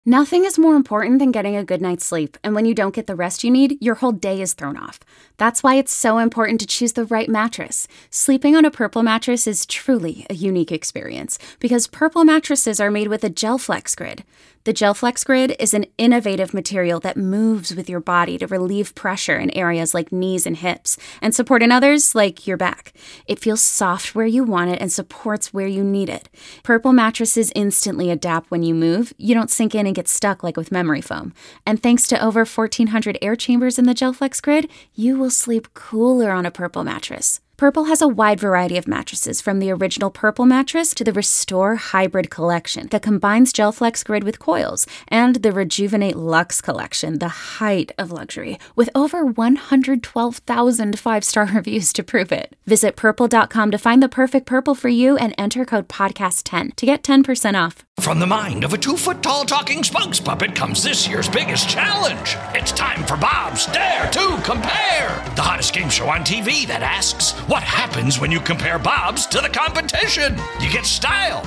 Nothing is more important than getting a good night's sleep, and when you don't get the rest you need, your whole day is thrown off. That's why it's so important to choose the right mattress. Sleeping on a Purple mattress is truly a unique experience, because Purple mattresses are made with a GelFlex Grid. The GelFlex Grid is an innovative material that moves with your body to relieve pressure in areas like knees and hips, and support in others like your back. It feels soft where you want it and supports where you need it. Purple mattresses instantly adapt when you move. You don't sink in and get stuck like with memory foam. And thanks to over 1,400 air chambers in the GelFlex Grid, you will sleep cooler on a Purple mattress. Purple has a wide variety of mattresses, from the original Purple mattress to the Restore Hybrid collection that combines GelFlex Grid with coils, and the Rejuvenate Luxe collection, the height of luxury, with over 112,000 five-star reviews to prove it. Visit purple.com to find the perfect Purple for you and enter code podcast10 to get 10% off. From the mind of a 2-foot-tall talking spokes puppet comes this year's biggest challenge. It's time for Bob's Dare to Compare, the hottest game show on TV that asks, what happens when you compare Bob's to the competition? You get style.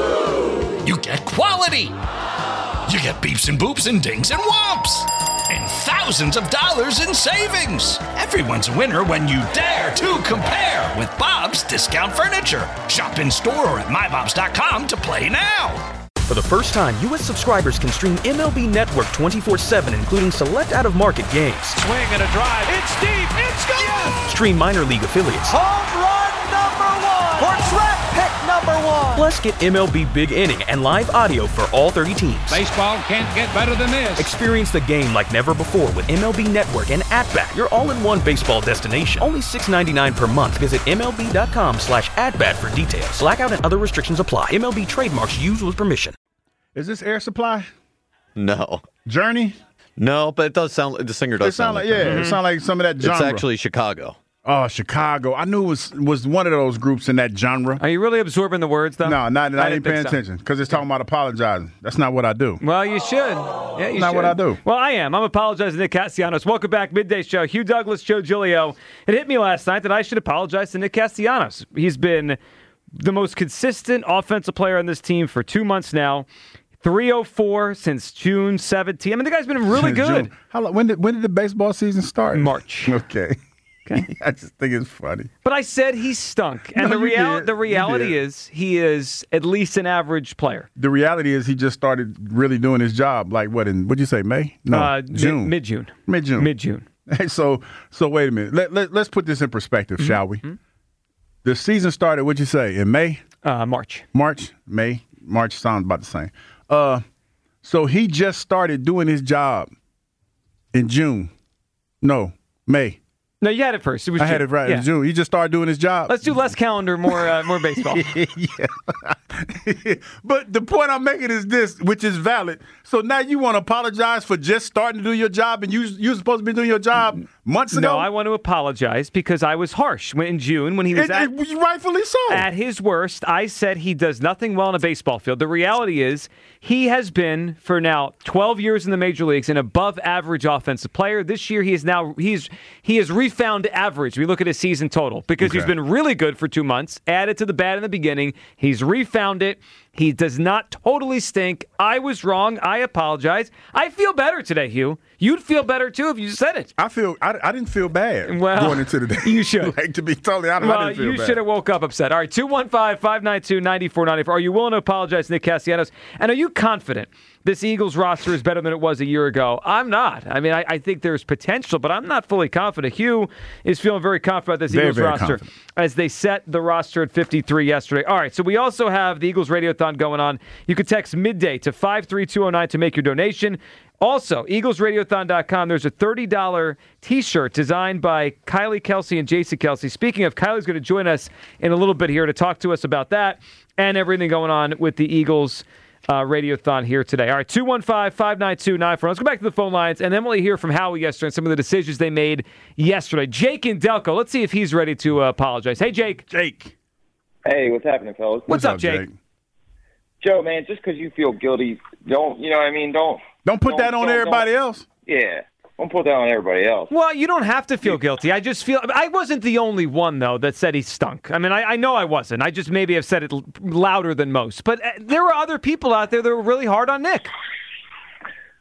You get quality. You get beeps and boops and dings and whomps. And thousands of dollars in savings. Everyone's a winner when you dare to compare with Bob's Discount Furniture. Shop in store or at mybobs.com to play now. For the first time, U.S. subscribers can stream MLB Network 24/7, including select out-of-market games. Swing and a drive. It's deep. It's gone. Yes! Stream minor league affiliates. Home run number 1. Or draft pick number 1. Plus, get MLB Big Inning and live audio for all 30 teams. Baseball can't get better than this. Experience the game like never before with MLB Network and At-Bat, your all-in-one baseball destination. Only $6.99 per month. Visit MLB.com/AtBat for details. Blackout and other restrictions apply. MLB trademarks used with permission. Is this Air Supply? No. Journey? No, but it does sound like the singer does sound like that. It sounds like some of that genre. It's actually Chicago. Oh, Chicago. I knew it was one of those groups in that genre. Are you really absorbing the words, though? No, I didn't pay attention because it's talking about apologizing. That's not what I do. Well, you should. Yeah, you should. Not what I do. Well, I am. I'm apologizing to Nick Castellanos. Welcome back, Midday Show. Hugh Douglas, Joe Giglio. It hit me last night that I should apologize to Nick Castellanos. He's been the most consistent offensive player on this team for 2 months now. 304 since June 17. I mean, the guy's been really good. When did the baseball season start? March. Okay. I just think it's funny. But I said he stunk. And the reality is he is at least an average player. The reality is he just started really doing his job. Like what'd you say, May? No, June. Mid-June. Hey, so wait a minute. Let's put this in perspective, shall we? Mm-hmm. The season started, what'd you say, in May? March. May? March sounds about the same. So he just started doing his job in June. No, May. No, you had it first. I had it right in June. He just started doing his job. Let's do less calendar, more baseball. Yeah. But the point I'm making is this, which is valid. So now you want to apologize for just starting to do your job, and you're supposed to be doing your job months ago? No, I want to apologize because I was harsh in June when he was rightfully so. At his worst. I said he does nothing well on a baseball field. The reality is he has been, for now 12 years in the major leagues, an above-average offensive player. This year he has refound average. We look at his season total because he's been really good for 2 months, added to the bad in the beginning. He's refound it. He does not totally stink. I was wrong. I apologize. I feel better today, Hugh. You'd feel better, too, if you said it. I didn't feel bad going into the day. You should. Like, to be totally honest, I didn't feel bad. You should have woke up upset. All right, 215-592-9494. Are you willing to apologize to Nick Castellanos? And are you confident this Eagles roster is better than it was a year ago? I'm not. I mean, I think there's potential, but I'm not fully confident. Hugh is feeling very confident about this Eagles roster as they set the roster at 53 yesterday. All right, so we also have the Eagles Radiothon going on. You can text midday to 53209 to make your donation. Also, EaglesRadiothon.com, there's a $30 T-shirt designed by Kylie Kelsey and Jason Kelsey. Speaking of, Kylie's going to join us in a little bit here to talk to us about that and everything going on with the Eagles Radiothon here today. All right, 215-592-94. Let's go back to the phone lines, and then we'll hear from Howie yesterday and some of the decisions they made yesterday. Jake in Delco, let's see if he's ready to apologize. Hey, Jake. Hey, what's happening, fellas? What's up, Jake? Joe, man, just because you feel guilty, don't put that on everybody else. Yeah, don't put that on everybody else. Well, you don't have to feel guilty. I just feel I wasn't the only one, though, that said he stunk. I mean, I know I wasn't. I just maybe have said it louder than most. But there were other people out there that were really hard on Nick.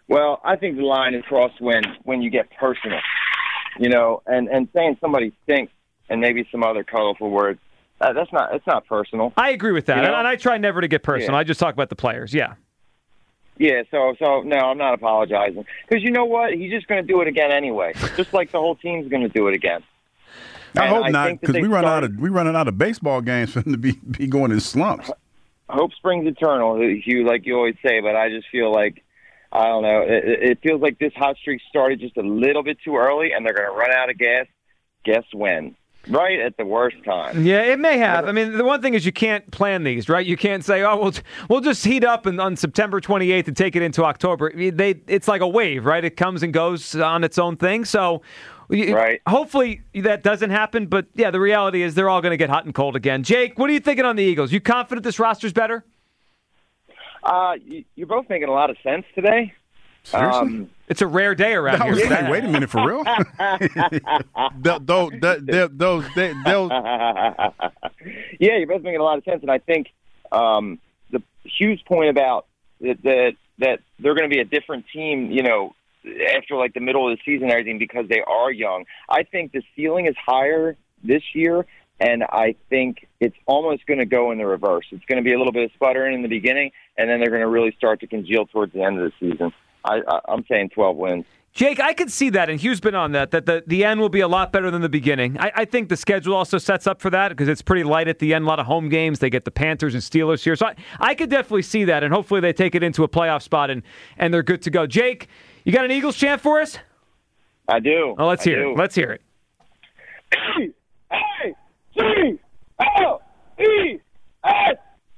Well, I think the line is crossed when you get personal, and saying somebody stinks and maybe some other colorful words. It's not personal. I agree with that, and I try never to get personal. Yeah. I just talk about the players. Yeah. Yeah. So no, I'm not apologizing because you know what? He's just going to do it again anyway. Just like the whole team's going to do it again. I hope not, because we running out of baseball games for him to be going in slumps. Hope springs eternal, Hugh, like you always say. But I just feel like. I don't know. It feels like this hot streak started just a little bit too early, and they're going to run out of gas. Guess when? Right at the worst time. Yeah, it may have. I mean, the one thing is you can't plan these, right? You can't say, "Oh, we'll just heat up on September 28th and take it into October." It's like a wave, right? It comes and goes on its own thing. So, right. Hopefully that doesn't happen. But yeah, the reality is they're all going to get hot and cold again. Jake, what are you thinking on the Eagles? You confident this roster's better? You're both making a lot of sense today. Seriously? It's a rare day around here. Hey, wait a minute, for real? Yeah, you're both making a lot of sense, and I think the huge point about that they're going to be a different team, after like the middle of the season and everything because they are young. I think the ceiling is higher this year. And I think it's almost going to go in the reverse. It's going to be a little bit of sputtering in the beginning, and then they're going to really start to congeal towards the end of the season. I'm saying 12 wins. Jake, I could see that, and Hugh's been on that the end will be a lot better than the beginning. I think the schedule also sets up for that because it's pretty light at the end, a lot of home games. They get the Panthers and Steelers here. So I could definitely see that, and hopefully they take it into a playoff spot, and they're good to go. Jake, you got an Eagles chant for us? I do. Oh, let's hear it. Let's hear it. G-L-E-S,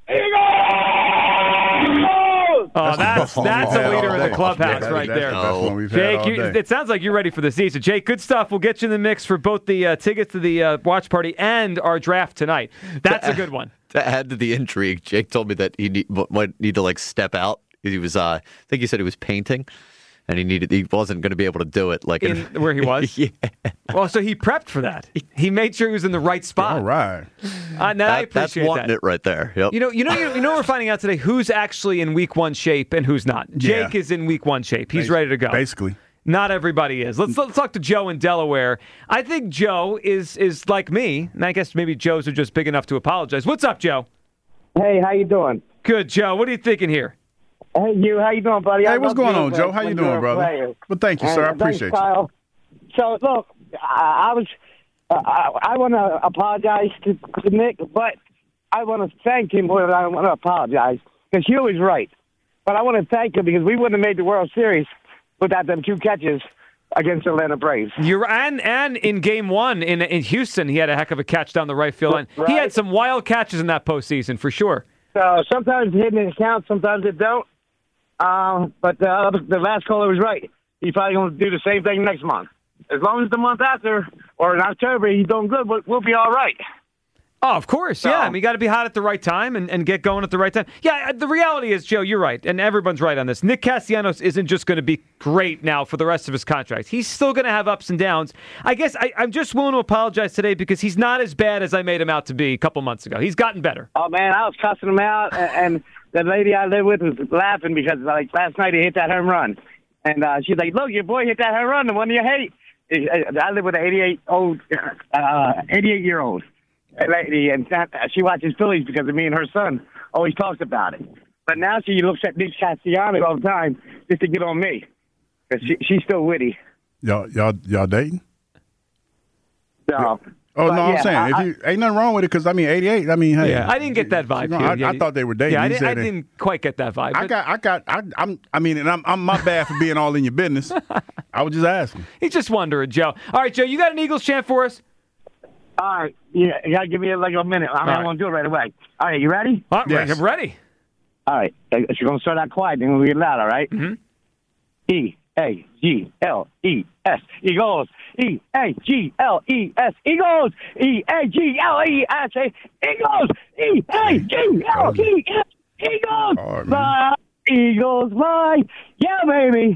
Eagles! Oh, that's a leader in the clubhouse right there. Jake, it sounds like you're ready for the season. Jake, good stuff. We'll get you in the mix for both the tickets to the watch party and our draft tonight. That's a good one. To add to the intrigue, Jake told me that he might need to step out. He was, I think he said he was painting. And he wasn't going to be able to do it where he was. Yeah. Well, so he prepped for that. He made sure he was in the right spot. All right. I appreciate that's wanting that. It right there. Yep. We're finding out today who's actually in Week 1 shape and who's not. Jake is in Week 1 shape. He's ready to go. Basically. Not everybody is. Let's talk to Joe in Delaware. I think Joe is like me, and I guess maybe Joes are just big enough to apologize. What's up, Joe? Hey, how you doing? Good, Joe. What are you thinking here? Hey, you. How you doing, buddy? Hey, what's going on, Joe? How you doing, brother? Well, thank you, sir. I appreciate you. So, look, I want to apologize to Nick, but I want to thank him more than I want to apologize because Hugh is right. But I want to thank him because we wouldn't have made the World Series without them 2 catches against the Atlanta Braves. And in Game 1 in Houston, he had a heck of a catch down the right field line. Right. He had some wild catches in that postseason, for sure. So sometimes hitting it counts, sometimes it don't. But the last caller was right. He's probably going to do the same thing next month. As long as the month after, or in October, he's doing good, we'll be all right. Oh, of course, yeah. I mean, you got to be hot at the right time and get going at the right time. Yeah, the reality is, Joe, you're right, and everyone's right on this. Nick Castellanos isn't just going to be great now for the rest of his contract. He's still going to have ups and downs. I guess I'm just willing to apologize today because he's not as bad as I made him out to be a couple months ago. He's gotten better. Oh, man, I was cussing him out, and the lady I live with was laughing because, last night he hit that home run. And she's like, look, your boy hit that home run, the one you hate. I live with an 88-year-old lady, and she watches Phillies because of me and her son always talks about it. But now she looks at Nick Castellanos all the time just to get on me because she's still witty. Y'all dating? No. Oh, no, I'm saying, ain't nothing wrong with it because, 88, hey. Yeah, I didn't get that vibe. I thought they were dating. Yeah, I didn't quite get that vibe. I'm my bad for being all in your business. I was just asking. He's just wondering, Joe. All right, Joe, you got an Eagles chant for us? All right. Yeah, you got to give me a minute. I'm going to do it right away. All right, you ready? Yes. I'm ready. All right. You're going to start out quiet, then we'll get loud, all right? Mm-hmm. E-A-G-L-E-S. Eagles. E-A-G-L-E-S. Eagles. E-A-G-L-E-S. Eagles. E-A-G-L-E-S. Eagles. Right, fly. Eagles fly. Yeah, baby.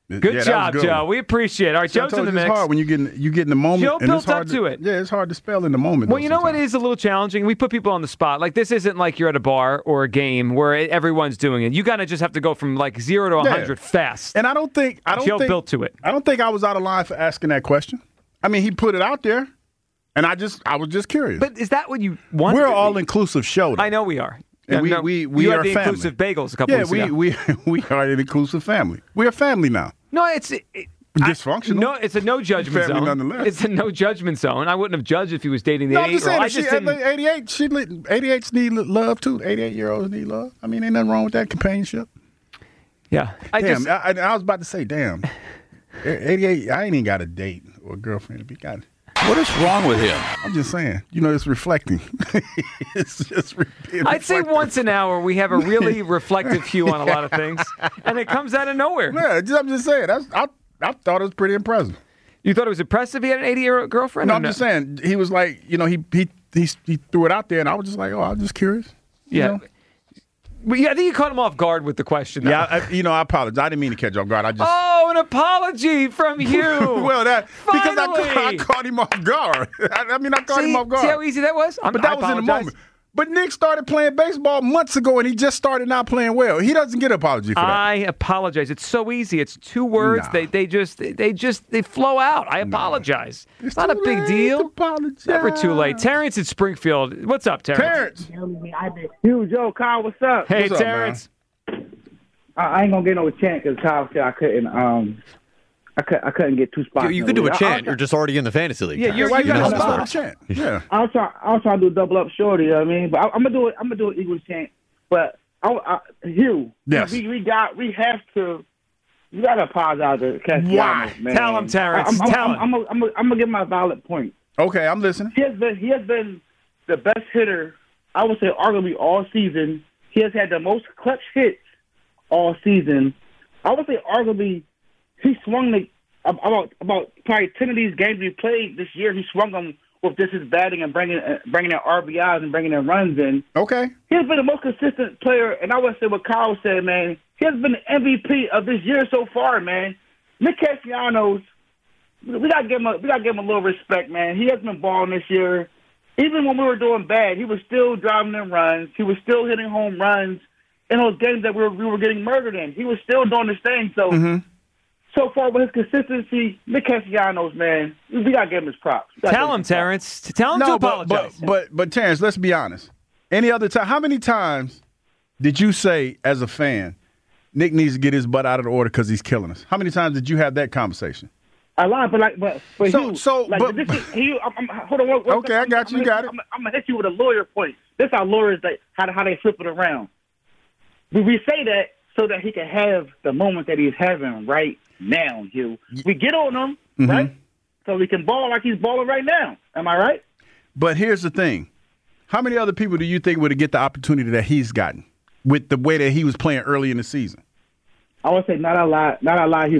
Good Yeah, that job, was good. Joe. We appreciate it. All right, See, I Joe's told in the you mix. It's hard when you get in the moment. Joe and built it's hard up to it. Yeah, it's hard to spell in the moment. Well, though, you know what sometimes. is a little challenging? We put people on the spot. Like, this isn't like you're at a bar or a game where everyone's doing it. You kind of just have to go from like 0 to 100 fast. And I don't think Joe built to it. I don't think I was out of line for asking that question. I mean, he put it out there, and I was just curious. But is that what you want? We're an all-inclusive show, though. I know we are. And Yeah, we you are had the family. inclusive bagels a couple weeks ago. we are an inclusive family. We're a family now. No, it's Dysfunctional. No, it's a no judgment Family zone. nonetheless. It's a no judgment zone. I wouldn't have judged if he was dating the No, I'm 8 just saying. I If she, just at didn't. 88, 88s need love too. 88-year-olds need love. I mean, ain't nothing wrong with that companionship. Yeah, I was about to say, damn. 88. I ain't even got a date or a girlfriend to be got. What is wrong with him? I'm just saying. You know, it's reflecting. It's just. I'd say reflecting. once an hour we have a really reflective hue on a lot of things, and it comes out of nowhere. Yeah, I'm just saying. I thought it was pretty impressive. You thought it was impressive he had an 80-year-old girlfriend? No, or I'm just saying. He was like, you know, he threw it out there, and I was just like, oh, I'm just curious. You Yeah. know? But yeah, I think you caught him off guard with the question. Though. Yeah, I apologize. I didn't mean to catch you off guard. I just. Oh, an apology from you. Well, because I Finally. caught him off guard. I mean, I caught him off guard. See how easy that was? But that was in the moment. But Nick started playing baseball months ago, and he just started not playing well. He doesn't get an apology for that. I apologize. It's so easy. It's 2 words. Nah. They flow out. I apologize. It's not a too big late deal. to apologize. Never too late. Terrence in Springfield. What's up, Terrence? Huge, Joe, Kyle, what's up? Hey, What's up, Terrence. I ain't gonna get no chant because Kyle said I couldn't. I couldn't get 2 spots. You could do a chant. You're just already in the fantasy league. Yeah, Why you got got a a spot. chant? Yeah. I was trying to do a double up shorty. You know what I mean, but I'm gonna do it. I'm gonna do an Eagles chant. But Hugh, Yes. we gotta apologize to Castellanos, Why? man. Tell him, Terrence. Tell him. I'm gonna give my valid point. Okay, I'm listening. He has been the best hitter, I would say, arguably all season. He has had the most clutch hits all season. I would say, arguably, he swung about probably 10 of these games we played this year. He swung them with just his batting and bringing in RBIs and bringing in runs in. Okay. He has been the most consistent player, and I would say what Kyle said, man. He has been the MVP of this year so far, man. Nick Castellanos, we gotta give him a little respect, man. He has been balling this year. Even when we were doing bad, he was still driving in runs. He was still hitting home runs in those games that we were getting murdered in. He was still doing his thing. So, so far with his consistency, Nick Castellanos, man, we gotta give him his props. Tell him, Terrence. Tell him to apologize. But Terrence, let's be honest. Any other time? How many times did you say, as a fan, Nick needs to get his butt out of the order because he's killing us? How many times did you have that conversation? A lot, but Hugh, hold on. Okay, I got you. You got it. I'm gonna hit you with a lawyer point. This is how lawyers how they flip it around. We say that so that he can have the moment that he's having right now, Hugh. We get on him, right? So he can ball like he's balling right now. Am I right? But here's the thing. How many other people do you think would get the opportunity that he's gotten with the way that he was playing early in the season? I would say not a lot. Not a lot.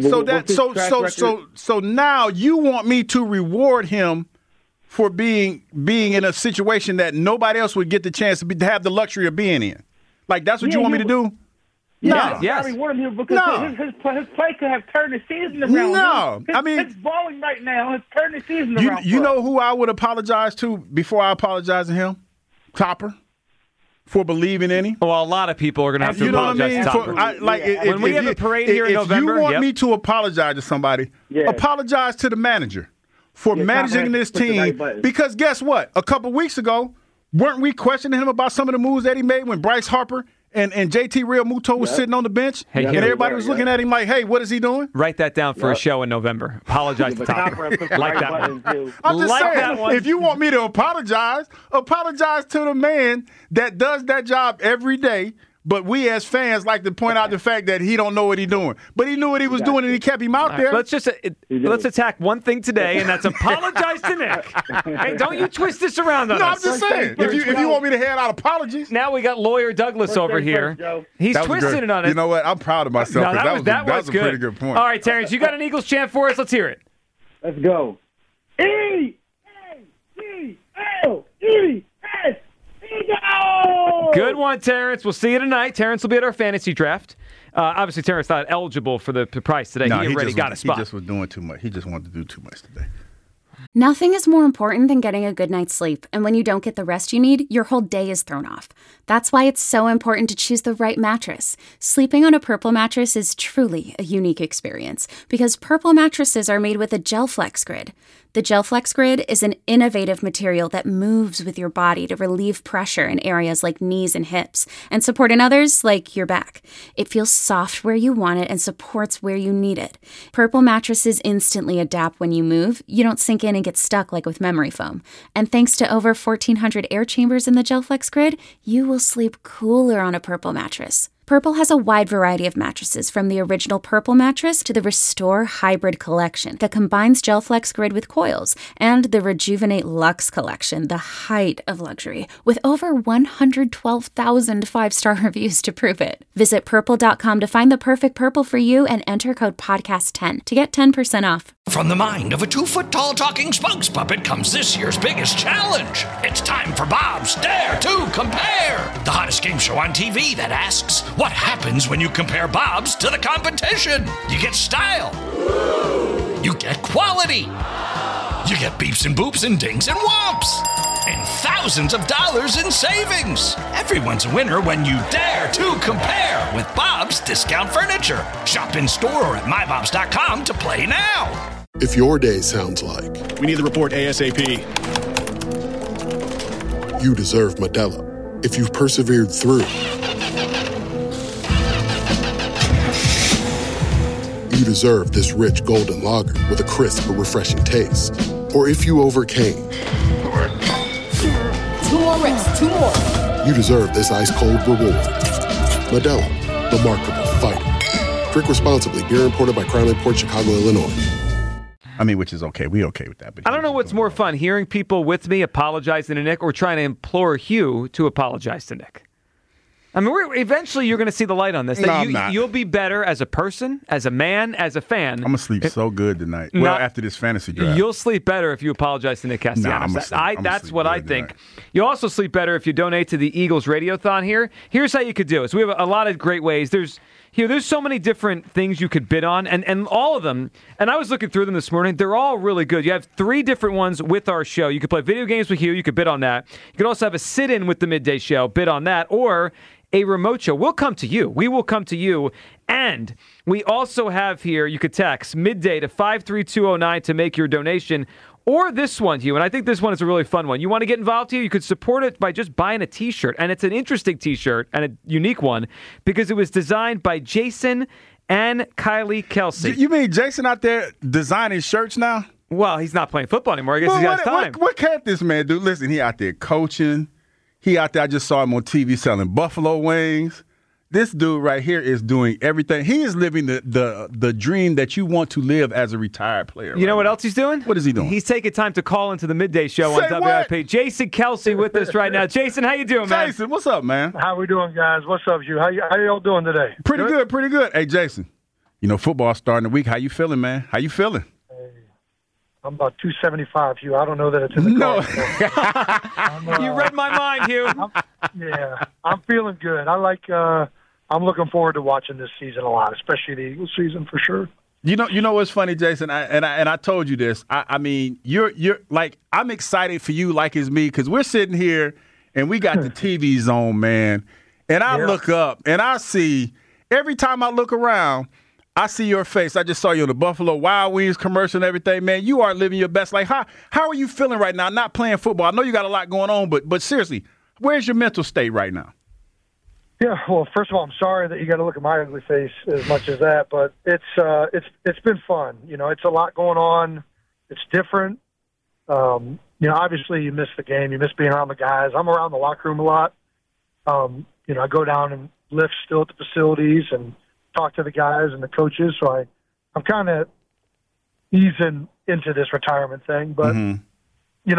So now you want me to reward him for being in a situation that nobody else would get the chance to have the luxury of being in. Like that's what you want me to do? Yeah, I reward him because his play could have turned the season around. No, I mean it's balling right now. It's turning the season around. You know who I would apologize to before I apologize to him? Topper. For believing in him. Well, a lot of people are going to have to apologize to Topper. When we have a parade here in November. If you want me to apologize to somebody, apologize to the manager for managing this team. Because guess what? A couple weeks ago, weren't we questioning him about some of the moves that he made when Bryce Harper and JT Realmuto was sitting on the bench? Hey, and everybody was looking at him like, hey, what is he doing? Write that down for a show in November. Apologize to Topper. Like that one. I'm just like saying, that one. if you want me to apologize to the man that does that job every day. But we as fans like to point out the fact that he don't know what he's doing. But he knew what he was doing and he kept him out there. Let's attack one thing today, and that's apologize to Nick. Hey, don't you twist this around on us. No, I'm just saying. If you want me to hand out apologies. Now we got lawyer Douglas over here. He's twisting it on us. You know what? I'm proud of myself. No, that was a good. pretty good point. All right, Terrence, you got an Eagles chant for us? Let's hear it. Let's go. Good one, Terrence. We'll see you tonight. Terrence will be at our fantasy draft. Obviously, Terrence not eligible for the price today. No, he already got a spot. He just was doing too much. He just wanted to do too much today. Nothing is more important than getting a good night's sleep, and when you don't get the rest you need, your whole day is thrown off. That's why it's so important to choose the right mattress. Sleeping on a Purple mattress is truly a unique experience because Purple mattresses are made with a GelFlex Grid. The GelFlex Grid is an innovative material that moves with your body to relieve pressure in areas like knees and hips and support in others like your back. It feels soft where you want it and supports where you need it. Purple mattresses instantly adapt when you move. You don't sink in and get stuck like with memory foam. And thanks to over 1,400 air chambers in the GelFlex Grid, you will sleep cooler on a Purple mattress. Purple has a wide variety of mattresses, from the original Purple mattress to the Restore Hybrid collection that combines GelFlex Grid with coils, and the Rejuvenate Luxe collection, the height of luxury, with over 112,000 five-star reviews to prove it. Visit Purple.com to find the perfect Purple for you and enter code podcast10 to get 10% off. From the mind of a 2-foot-tall talking spokes puppet comes this year's biggest challenge. It's time for Bob's Dare to Compare, the hottest game show on TV that asks, what happens when you compare Bob's to the competition? You get style. You get quality. You get beeps and boops and dings and whomps. And thousands of dollars in savings. Everyone's a winner when you dare to compare with Bob's Discount Furniture. Shop in store or at mybobs.com to play now. If your day sounds like, we need the report ASAP, you deserve Modelo. If you've persevered through, you deserve this rich golden lager with a crisp but refreshing taste. Or if you overcame, 2 more reps, 2 more. You deserve this ice-cold reward. Modelo, the Remarkable Fighter. Drink responsibly. Beer imported by Crown Imports, Chicago, Illinois. I mean, which is okay. We okay with that. But I don't know what's more fun, hearing people with me apologizing to Nick or trying to implore Hugh to apologize to Nick. I mean, eventually you're going to see the light on this. No, I'm not. You'll be better as a person, as a man, as a fan. I'm going to sleep so good tonight. After this fantasy draft. You'll sleep better if you apologize to Nick Castellanos. That's what I think. You'll also sleep better if you donate to the Eagles Radiothon here. Here's how you could do it. So we have a lot of great ways. There's so many different things you could bid on, and all of them, and I was looking through them this morning, they're all really good. You have 3 different ones with our show. You could play video games with Hugh. You could bid on that. You could also have a sit-in with the Midday Show, bid on that, or a remote show. We'll come to you. We will come to you. And we also have here, you could text midday to 53209 to make your donation. Or this one, Hugh, and I think this one is a really fun one. You want to get involved here? You could support it by just buying a T-shirt. And it's an interesting T-shirt and a unique one because it was designed by Jason and Kylie Kelsey. You mean Jason out there designing shirts now? Well, he's not playing football anymore. I guess he has time. What can't this man do? Listen, he out there coaching. He out there, I just saw him on TV selling buffalo wings. This dude right here is doing everything. He is living the dream that you want to live as a retired player. You know what else he's doing? What is he doing? He's taking time to call into the Midday Show on WIP. What? Jason Kelsey with us right now. Jason, how you doing, man? Jason, what's up, man? How we doing, guys? What's up, you? How y'all doing today? Pretty good. Hey, Jason, football's starting the week. How you feeling, man? How you feeling? I'm about 275, Hugh. I don't know that it's in the car. You read my mind, Hugh. I'm feeling good. I'm looking forward to watching this season a lot, especially the Eagles season for sure. You know what's funny, Jason? I told you this. I mean, you're like, I'm excited for you like it's me because we're sitting here and we got the TVs on, man. And I look up and I see, every time I look around, I see your face. I just saw you on the Buffalo Wild Wings commercial and everything, man. You are living your best life. How are you feeling right now? Not playing football. I know you got a lot going on, but seriously, where's your mental state right now? Yeah, well, first of all, I'm sorry that you got to look at my ugly face as much as that, but it's been fun. It's a lot going on. It's different. Obviously you miss the game. You miss being around the guys. I'm around the locker room a lot. I go down and lift still at the facilities and talk to the guys and the coaches. So I'm kind of easing into this retirement thing, but you're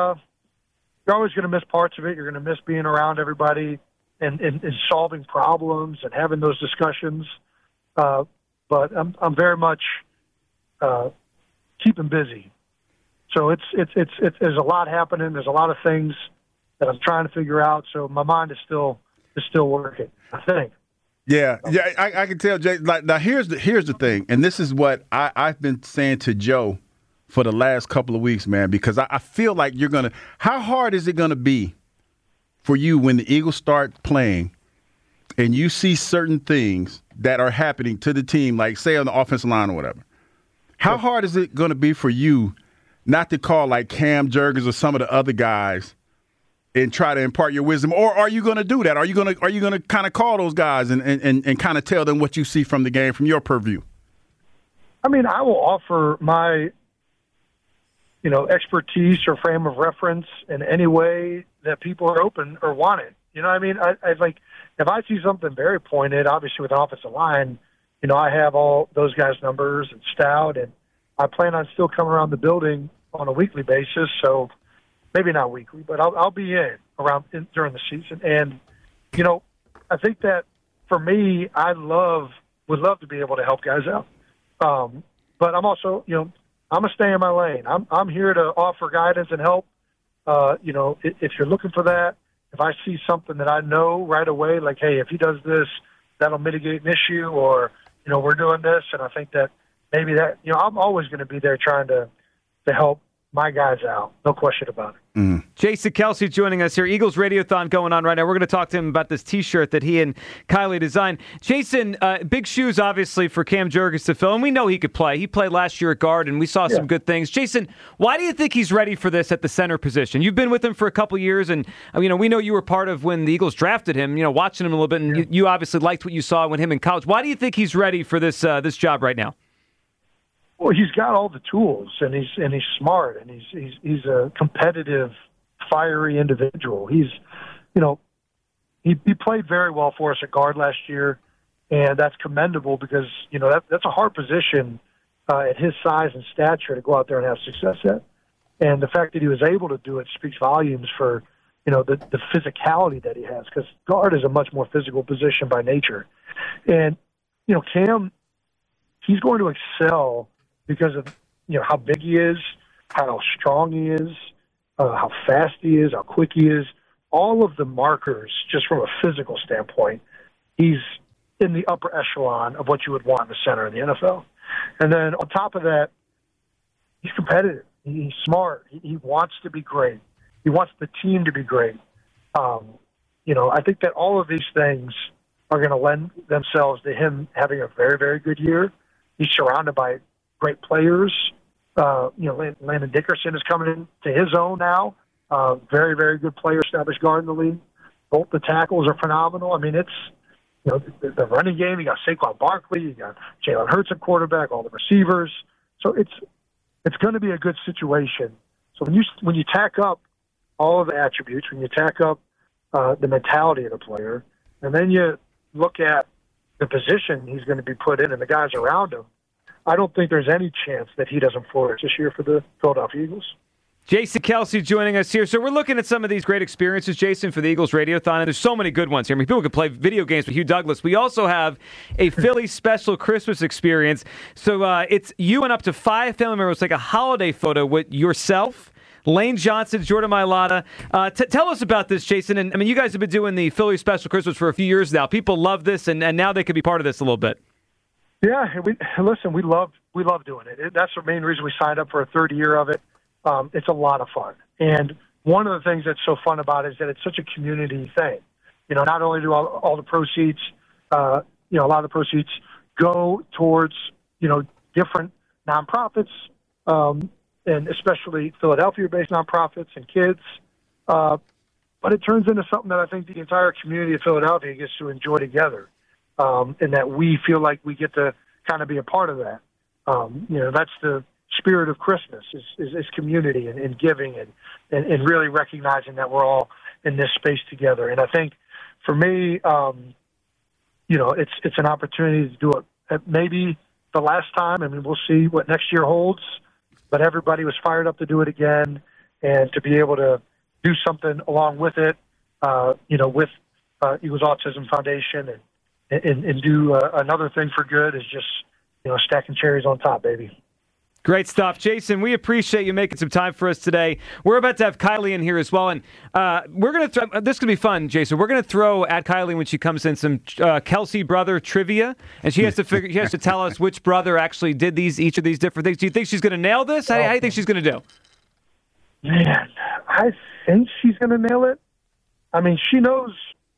always going to miss parts of it. You're going to miss being around everybody and solving problems and having those discussions. But I'm very much keeping busy. So it's there's a lot happening. There's a lot of things that I'm trying to figure out. So my mind is still working, I think. Yeah, I can tell, Jay. Like, now, here's the thing, and this is what I've been saying to Joe for the last couple of weeks, man, because I feel like you're going to – how hard is it going to be for you when the Eagles start playing and you see certain things that are happening to the team, like say on the offensive line or whatever? How hard is it going to be for you not to call like Cam Jurgens or some of the other guys and try to impart your wisdom? Or are you going to do that? Are you going to kind of call those guys and kind of tell them what you see from the game from your purview? I memean, I will offer my expertise or frame of reference in any way that people are open or want it. You know what I mean? I like, if I see something very pointed, obviously with an offensive line, I have all those guys' numbers and Stout, and I plan on still coming around the building on a weekly basis. So maybe not weekly, but I'll be during the season. And, I think that for me, would love to be able to help guys out. But I'm also, I'm going to stay in my lane. I'm here to offer guidance and help. If you're looking for that, if I see something that I know right away, like, hey, if he does this, that'll mitigate an issue, or, we're doing this, and I think that maybe that, I'm always going to be there trying to help my guys out. No question about it. Mm. Jason Kelce joining us here. Eagles Radiothon going on right now. We're going to talk to him about this T-shirt that he and Kylie designed. Jason, big shoes, obviously, for Cam Jurgens to fill, and we know he could play. He played last year at guard, and we saw some good things. Jason, why do you think he's ready for this at the center position? You've been with him for a couple years, and we know you were part of when the Eagles drafted him, watching him a little bit, and you obviously liked what you saw with him in college. Why do you think he's ready for this job right now? Well, he's got all the tools, and he's smart, and he's a competitive, fiery individual. He's, he played very well for us at guard last year, and that's commendable because that's a hard position at his size and stature to go out there and have success at. And the fact that he was able to do it speaks volumes for the physicality that he has, because guard is a much more physical position by nature. And Cam, he's going to excel because of how big he is, how strong he is, how fast he is, how quick he is. All of the markers, just from a physical standpoint, he's in the upper echelon of what you would want in the center of the NFL. And then on top of that, he's competitive. He's smart. He wants to be great. He wants the team to be great. I think that all of these things are going to lend themselves to him having a very, very good year. He's surrounded by great players. Landon Dickerson is coming into his own now. Very, very good player, established guard in the league. Both the tackles are phenomenal. I mean, it's the running game. You got Saquon Barkley, you got Jalen Hurts at quarterback, all the receivers. So it's going to be a good situation. So when you tack up all of the attributes, when you tack up the mentality of the player, and then you look at the position he's going to be put in and the guys around him, I don't think there's any chance that he doesn't flourish this year for the Philadelphia Eagles. Jason Kelce joining us here. So we're looking at some of these great experiences, Jason, for the Eagles Radiothon, and there's so many good ones here. I mean, people can play video games with Hugh Douglas. We also have a Philly special Christmas experience. So it's you and up to 5 family members take a holiday photo with yourself, Lane Johnson, Jordan Mailata. Tell us about this, Jason. And I mean, you guys have been doing the Philly special Christmas for a few years now. People love this, and now they could be part of this a little bit. Yeah, we love doing it. That's the main reason we signed up for a third year of it. It's a lot of fun. And one of the things that's so fun about it is that it's such a community thing. Not only do all the proceeds, a lot of the proceeds go towards, different nonprofits, and especially Philadelphia-based nonprofits and kids. But it turns into something that I think the entire community of Philadelphia gets to enjoy together. And that we feel like we get to kind of be a part of that. That's the spirit of Christmas is community and giving and really recognizing that we're all in this space together. And I think for me, it's an opportunity to do it maybe the last time. I mean, we'll see what next year holds, but everybody was fired up to do it again and to be able to do something along with it, with Eagles Autism Foundation and do another thing for good is just, stacking cherries on top, baby. Great stuff. Jason, we appreciate you making some time for us today. We're about to have Kylie in here as well, and we're going to throw, this is going to be fun, Jason. We're going to throw at Kylie when she comes in some Kelsey brother trivia, and she has to tell us which brother actually did each of these different things. Do you think she's going to nail this? How do you think she's going to do? Man, I think she's going to nail it. I mean, she knows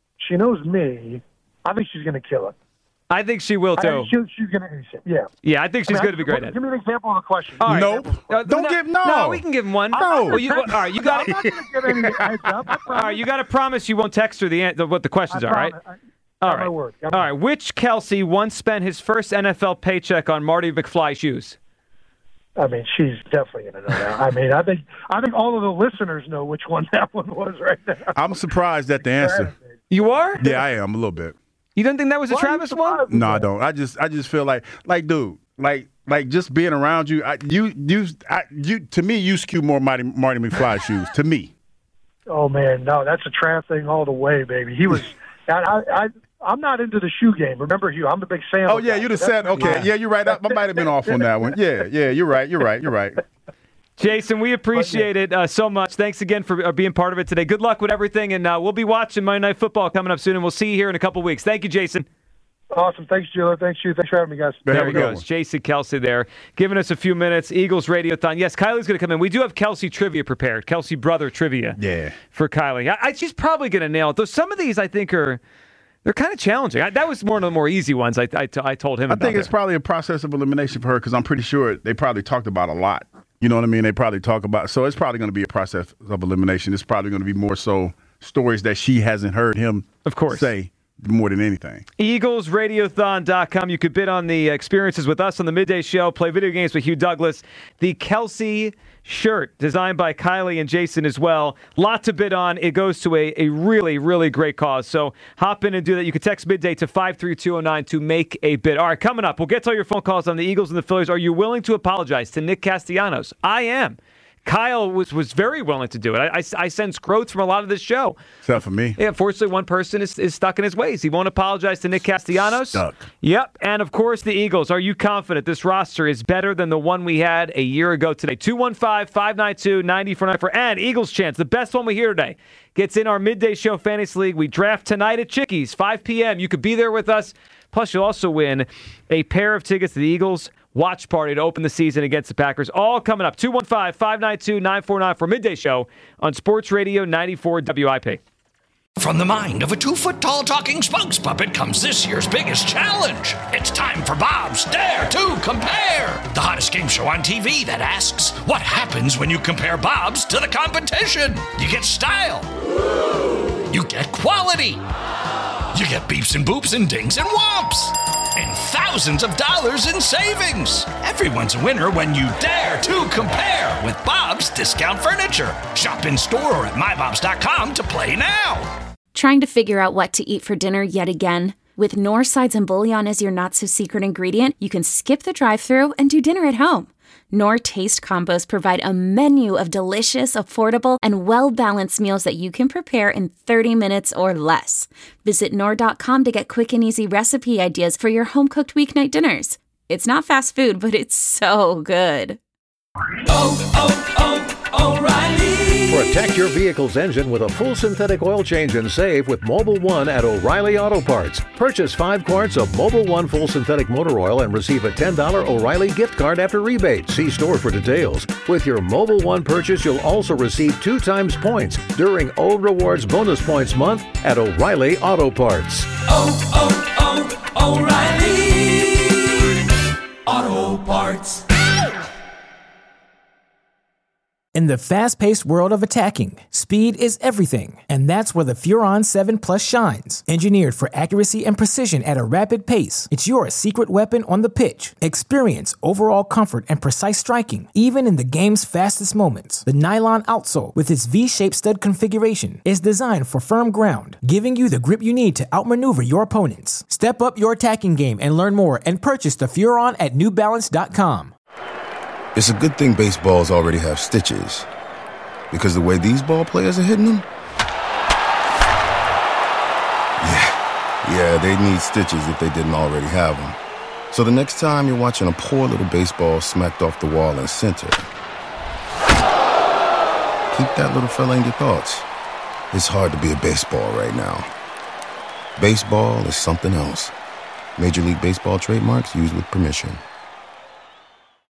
me. I think she's going to kill it. I think she will, too. She's going to ace it, yeah. Yeah, I think she's going to be great at it. Give me an example of a question. Right. Nope. No, we can give him one. No. All right, you got I'm not going to give any heads up. All right, you got to promise you won't text her what the questions are, right? All right. All right. Which Kelsey once spent his first NFL paycheck on Marty McFly shoes? I mean, she's definitely going to know that. I mean, I think all of the listeners know which one that one was right now. I'm surprised at the answer. You are? Yeah, I am a little bit. You don't think that was a Travis one? No, I don't. I just feel like dude, like just being around you, to me, you skew more Marty McFly shoes to me. Oh man, no, that's a Trav thing all the way, baby. He was. I'm not into the shoe game. Remember, Hugh, I'm a big fan. Oh yeah, you'd have said okay. Yeah, you're right. I might have been off on that one. Yeah, you're right. Jason, we appreciate it so much. Thanks again for being part of it today. Good luck with everything, and we'll be watching Monday Night Football coming up soon, and we'll see you here in a couple weeks. Thank you, Jason. Awesome. Thanks, Gila. Thanks, you. Thanks for having me, guys. There he goes. Jason Kelsey there, giving us a few minutes. Eagles Radiothon. Yes, Kylie's going to come in. We do have Kelsey trivia prepared, Kelsey brother trivia for Kylie. She's probably going to nail it. Though some of these I think they're kind of challenging. That was one of the more easy ones I told him about. I think it's probably a process of elimination for her because I'm pretty sure they probably talked about a lot. You know what I mean? They probably talk about, so it's probably going to be a process of elimination. It's probably going to be more so stories that she hasn't heard him say more than anything. EaglesRadiothon.com. You could bid on the experiences with us on the midday show, play video games with Hugh Douglas. The Kelsey shirt designed by Kylie and Jason as well. Lot to bid on. It goes to a really, really great cause. So hop in and do that. You can text midday to 53209 to make a bid. All right, coming up, we'll get to all your phone calls on the Eagles and the Phillies. Are you willing to apologize to Nick Castellanos? I am. Kyle was very willing to do it. I sense growth from a lot of this show. Except for me. Yeah, unfortunately, one person is stuck in his ways. He won't apologize to Nick Castellanos. Stuck. Yep. And, of course, the Eagles. Are you confident this roster is better than the one we had a year ago today? 215-592-9494. And Eagles chance, the best one we hear today, gets in our midday show fantasy league. We draft tonight at Chickies, 5 p.m. You could be there with us. Plus, you'll also win a pair of tickets to the Eagles watch party to open the season against the Packers. All coming up. 215-592-9494 for Midday Show on Sports Radio 94 WIP. From the mind of a 2-foot-tall talking spokes puppet comes this year's biggest challenge. It's time for Bob's Dare to Compare, the hottest game show on TV that asks, what happens when you compare Bob's to the competition? You get style. You get quality. You get beeps and boops and dings and whomps. And thousands of dollars in savings. Everyone's a winner when you dare to compare with Bob's Discount Furniture. Shop in store or at mybobs.com to play now. Trying to figure out what to eat for dinner yet again? With Knorr sides and bouillon as your not-so-secret ingredient, you can skip the drive-thru and do dinner at home. Knorr Taste Combos provide a menu of delicious, affordable, and well-balanced meals that you can prepare in 30 minutes or less. Visit Knorr.com to get quick and easy recipe ideas for your home-cooked weeknight dinners. It's not fast food, but it's so good. O'Reilly. Protect your vehicle's engine with a full synthetic oil change and save with Mobil 1 at O'Reilly Auto Parts. Purchase 5 quarts of Mobil 1 full synthetic motor oil and receive a $10 O'Reilly gift card after rebate. See store for details. With your Mobil 1 purchase, you'll also receive 2 times points during O Rewards Bonus Points Month at O'Reilly Auto Parts. O'Reilly Auto Parts. In the fast-paced world of attacking, speed is everything, and that's where the Furon 7 Plus shines. Engineered for accuracy and precision at a rapid pace, it's your secret weapon on the pitch. Experience overall comfort and precise striking, even in the game's fastest moments. The nylon outsole, with its V-shaped stud configuration, is designed for firm ground, giving you the grip you need to outmaneuver your opponents. Step up your attacking game and learn more and purchase the Furon at NewBalance.com. It's a good thing baseballs already have stitches, because the way these ball players are hitting them, yeah, they need stitches if they didn't already have them. So the next time you're watching a poor little baseball smacked off the wall in center, keep that little fella in your thoughts. It's hard to be a baseball right now. Baseball is something else. Major League Baseball trademarks used with permission.